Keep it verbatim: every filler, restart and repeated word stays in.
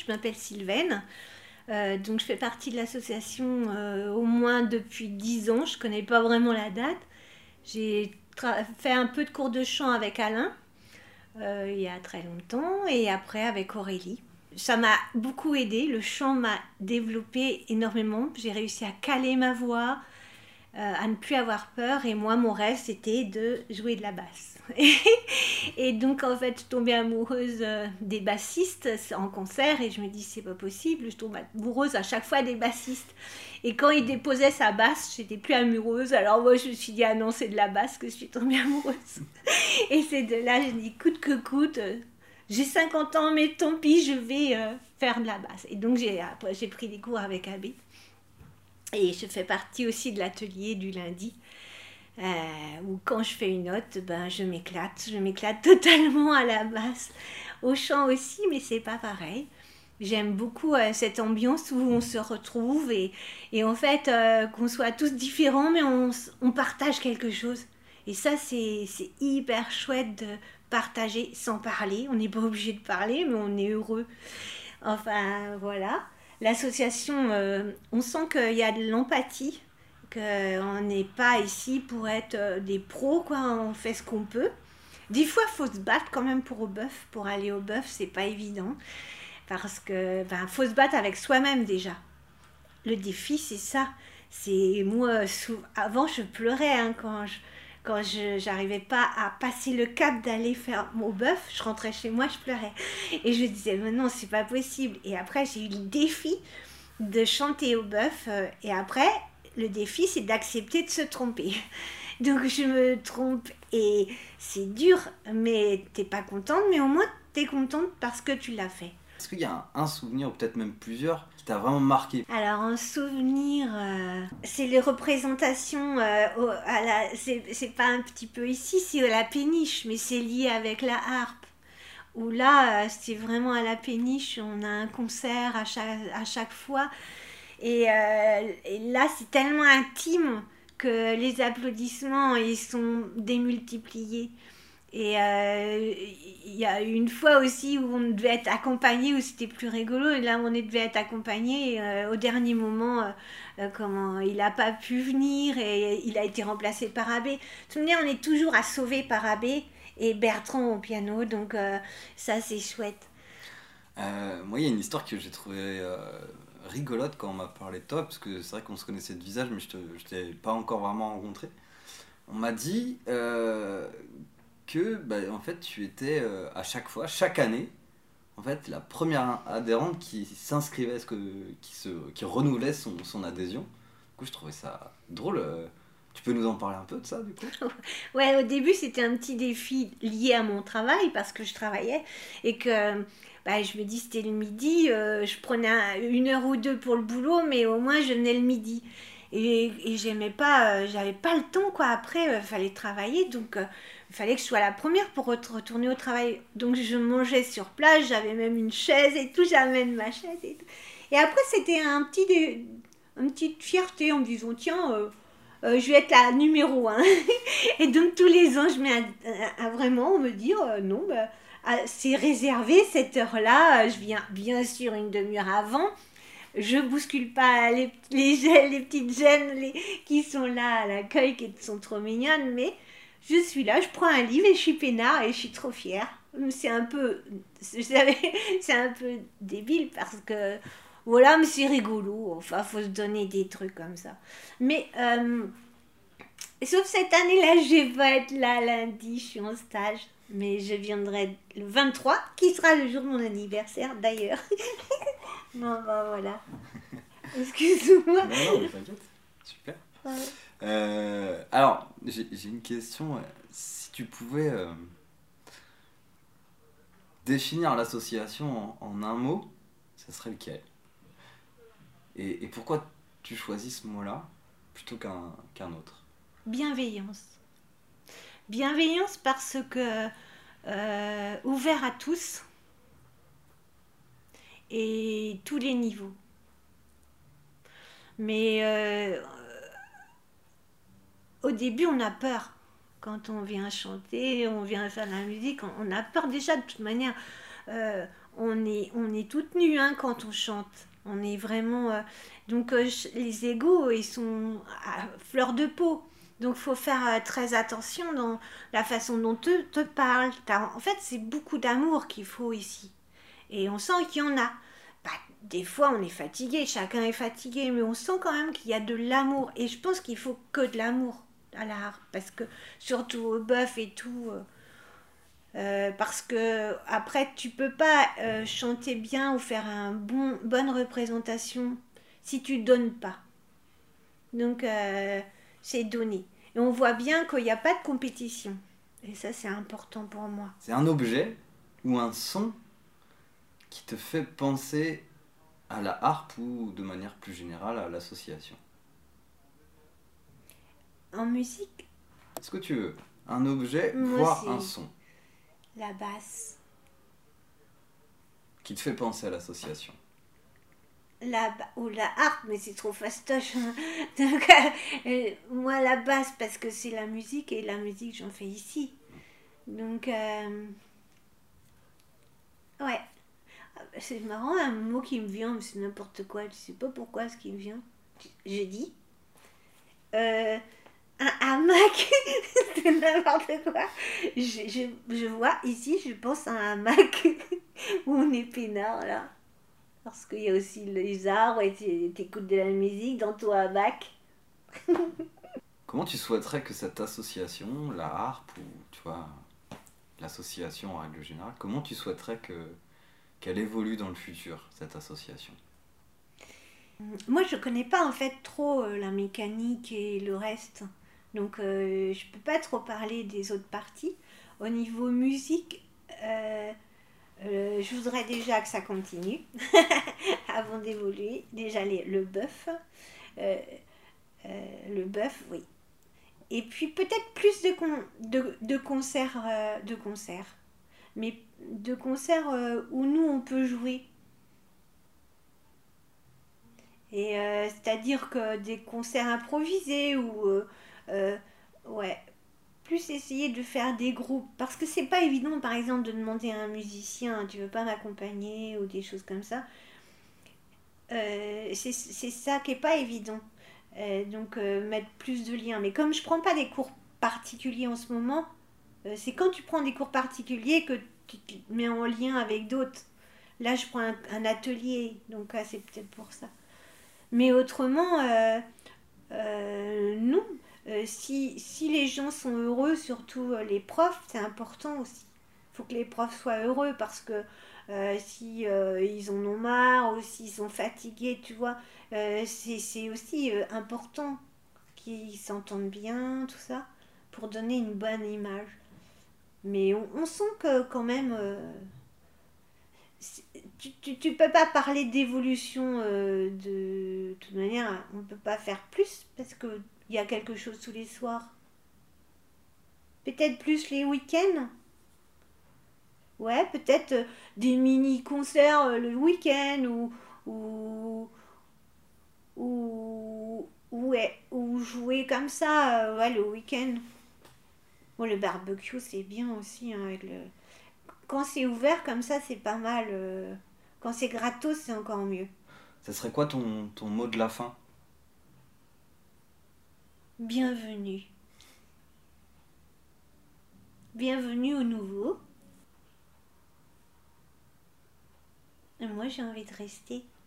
je m'appelle Sylvaine. Euh, donc je fais partie de l'association euh, au moins depuis dix ans, je ne connais pas vraiment la date. J'ai fait un peu de cours de chant avec Alain euh, il y a très longtemps et après avec Aurélie. Ça m'a beaucoup aidé, le chant m'a développé énormément, j'ai réussi à caler ma voix, euh, à ne plus avoir peur et moi mon rêve c'était de jouer de la basse. Et donc en fait je tombais amoureuse euh, des bassistes en concert et je me dis c'est pas possible, je tombe amoureuse à chaque fois des bassistes. Et quand il déposait sa basse, j'étais plus amoureuse, alors moi je me suis dit ah non c'est de la basse que je suis tombée amoureuse. Et c'est de là, je dis coûte que coûte, euh, j'ai cinquante ans mais tant pis je vais euh, faire de la basse. Et donc j'ai, après j'ai pris des cours avec Abbé. Et je fais partie aussi de l'atelier du lundi, euh, où quand je fais une note, ben, je m'éclate. Je m'éclate totalement à la basse. Au chant aussi, mais c'est pas pareil. J'aime beaucoup euh, cette ambiance où on se retrouve et, et en fait, euh, qu'on soit tous différents, mais on, on partage quelque chose. Et ça, c'est, c'est hyper chouette de partager sans parler. On n'est pas obligé de parler, mais on est heureux. Enfin, voilà. L'association, euh, on sent qu'il y a de l'empathie, qu'on n'est pas ici pour être euh, des pros, quoi. On fait ce qu'on peut. Des fois, il faut se battre quand même pour au bœuf. Pour aller au bœuf, c'est pas évident. Parce que, ben, faut se battre avec soi-même déjà. Le défi, c'est ça. C'est moi, sou- avant, je pleurais hein, quand je quand je n'arrivais pas à passer le cap d'aller faire mon bœuf, je rentrais chez moi, je pleurais. Et je disais, mais non, c'est pas possible. Et après, j'ai eu le défi de chanter au bœuf. euh, Et après, le défi, c'est d'accepter de se tromper. Donc, je me trompe et c'est dur, mais t'es pas contente, mais au moins, t'es contente parce que tu l'as fait. Est-ce qu'il y a un, un souvenir, ou peut-être même plusieurs, qui t'a vraiment marqué? Alors, un souvenir, euh, c'est les représentations, euh, au- à la, c'est, c'est pas un petit peu ici, c'est à la péniche, mais c'est lié avec la harpe. Où là, euh, c'est vraiment à la péniche, on a un concert à chaque, à chaque fois. Et, euh, et là, c'est tellement intime que les applaudissements, ils sont démultipliés. Et euh, il y a eu une fois aussi où on devait être accompagné, où c'était plus rigolo. Et là, on devait être accompagné. Euh, au dernier moment, euh, euh, comment, il n'a pas pu venir et il a été remplacé par Abbé. De toute manière, on est toujours à sauver par Abbé et Bertrand au piano. Donc, euh, ça, c'est chouette. Euh, moi, il y a une histoire que j'ai trouvée euh, rigolote quand on m'a parlé de toi, parce que c'est vrai qu'on se connaissait de visage, mais je ne t'ai pas encore vraiment rencontré. On m'a dit euh, que, bah, en fait, tu étais euh, à chaque fois, chaque année, en fait, la première adhérente qui s'inscrivait, ce que, qui, se, qui renouvelait son, son adhésion. Du coup, je trouvais ça drôle. euh. Tu peux nous en parler un peu de ça, du coup? Ouais, au début, c'était un petit défi lié à mon travail parce que je travaillais et que bah, je me dis c'était le midi, euh, je prenais un- une heure ou deux pour le boulot, mais au moins je venais le midi. Et, et j'aimais pas, euh, j'avais pas le temps quoi. Après, il fallait travailler, donc euh, il fallait que je sois la première pour ret- retourner au travail. Donc je mangeais sur place, j'avais même une chaise et tout, j'amène ma chaise et tout. Et après, c'était un petit, dé- une petite fierté en me disant tiens. euh, euh, je vais être la numéro un. Et donc tous les ans, je mets à, à- à vraiment me dire euh, non, bah, ah, c'est réservé cette heure-là. euh, Je viens bien sûr une demi-heure avant. Je bouscule pas les, les, gè- les petites gênes les, qui sont là à l'accueil, qui sont trop mignonnes, mais je suis là, je prends un livre et je suis peinard et je suis trop fière. C'est un peu, vous savez, c'est un peu débile parce que voilà, mais c'est rigolo. Enfin, faut se donner des trucs comme ça. Mais euh, sauf cette année-là, je vais pas être là lundi, je suis en stage. Mais je viendrai le vingt-trois, qui sera le jour de mon anniversaire d'ailleurs. Bon, ben voilà. Excuse-moi. Non, non, mais t'inquiète. Super. Ouais. Euh, alors, j'ai j'ai une question. Si tu pouvais euh, définir l'association en, en un mot, ça serait lequel? Et, et pourquoi tu choisis ce mot-là plutôt qu'un qu'un autre? Bienveillance. Bienveillance parce que euh, ouvert à tous et tous les niveaux. Mais euh, au début, on a peur. Quand on vient chanter, on vient faire de la musique, on a peur déjà de toute manière. Euh, on est, on est toutes nues hein, quand on chante. On est vraiment... euh, donc euh, les égos, ils sont à fleur de peau. Donc faut faire euh, très attention dans la façon dont tu te parles. En fait, c'est beaucoup d'amour qu'il faut ici. Et on sent qu'il y en a. Bah, des fois, on est fatigué, chacun est fatigué, mais on sent quand même qu'il y a de l'amour. Et je pense qu'il faut que de l'amour à la harpe. Parce que, surtout au bœuf et tout... euh, euh, parce que après tu peux pas euh, chanter bien ou faire une bon, bonne représentation si tu donnes pas. Donc euh, c'est donné. Et on voit bien qu'il n'y a pas de compétition. Et ça c'est important pour moi. C'est un objet ou un son qui te fait penser à la harpe ou de manière plus générale à l'association. En musique, Ce que tu veux. Un objet, moi voire un c'est son la basse. qui te fait penser à l'association. La, ba- ou la harpe, mais c'est trop fastoche. Hein. Donc, euh, euh, moi la basse parce que c'est la musique et la musique j'en fais ici. Donc euh, ouais. C'est marrant, un mot qui me vient, mais c'est n'importe quoi. Je sais pas pourquoi ce qui me vient. Je dis euh, un hamac. C'est n'importe quoi. Je, je, je vois ici, je pense à un hamac où on est peinard là. Parce qu'il y a aussi les arbres et tu écoutes de la musique dans ton hamac. Comment tu souhaiterais que cette association, la harpe ou tu vois l'association en règle générale, comment tu souhaiterais que qu'elle évolue dans le futur cette association? Moi, je connais pas en fait trop euh, la mécanique et le reste. Donc, euh, je peux pas trop parler des autres parties. Au niveau musique, euh, euh, je voudrais déjà que ça continue avant d'évoluer. Déjà les- le bœuf. euh, euh, le bœuf, oui. Et puis peut-être plus de, con- de, de concerts. euh, de concerts. Mais de concerts euh, où nous, on peut jouer. Et euh, c'est-à-dire que des concerts improvisés ou euh, euh, ouais, plus essayer de faire des groupes parce que c'est pas évident par exemple de demander à un musicien tu veux pas m'accompagner ou des choses comme ça. Euh, c'est c'est ça qui est pas évident. Euh, donc euh, mettre plus de liens. Mais comme je prends pas des cours particuliers en ce moment, euh, c'est quand tu prends des cours particuliers que tu te mets en lien avec d'autres. Là je prends un, un atelier donc ah, c'est peut-être pour ça. Mais autrement, euh, euh, non. Euh, si, si les gens sont heureux, surtout euh, les profs, c'est important aussi. Il faut que les profs soient heureux parce que euh, si euh, ils en ont marre ou s'ils sont fatigués, tu vois, euh, c'est, c'est aussi euh, important qu'ils s'entendent bien, tout ça, pour donner une bonne image. Mais on, on sent que quand même, euh, tu, tu, tu peux pas parler d'évolution euh, de, de toute manière, on peut pas faire plus parce que il y a quelque chose tous les soirs. Peut-être plus les week-ends. Ouais, peut-être euh, des mini-concerts euh, le week-end ou ou ou ouais, ou jouer comme ça euh, ouais, le week-end. Bon, le barbecue c'est bien aussi hein, avec le... Quand c'est ouvert comme ça c'est pas mal. euh, Quand c'est gratos c'est encore mieux. Ça serait quoi ton, ton mot de la fin? Bienvenue. Bienvenue au nouveau. Et moi, j'ai envie de rester.